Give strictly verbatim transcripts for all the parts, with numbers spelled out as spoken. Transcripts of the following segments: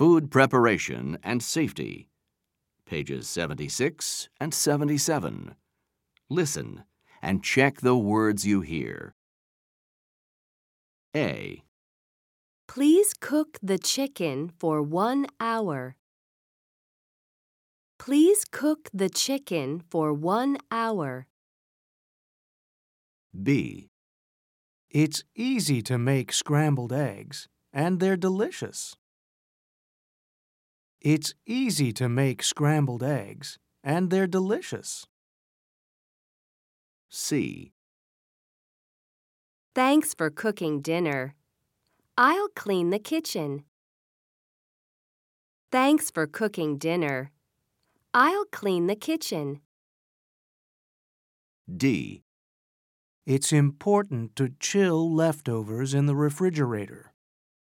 Food Preparation and Safety, pages seventy-six and seventy-seven. Listen and check the words you hear. A. Please cook the chicken for one hour. Please cook the chicken for one hour. B. It's easy to make scrambled eggs, and they're delicious. It's easy to make scrambled eggs, and they're delicious. C. Thanks for cooking dinner. I'll clean the kitchen. Thanks for cooking dinner. I'll clean the kitchen. D. It's important to chill leftovers in the refrigerator.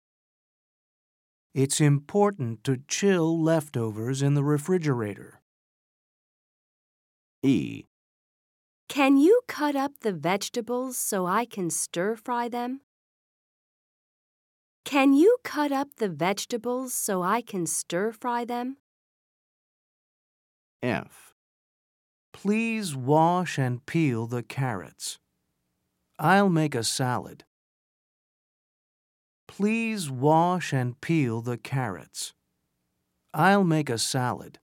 It's important to chill leftovers in the refrigerator. E. Can you cut up the vegetables so I can stir-fry them? Can you cut up the vegetables so I can stir-fry them? F. Please wash and peel the carrots. I'll make a salad. Please wash and peel the carrots. I'll make a salad.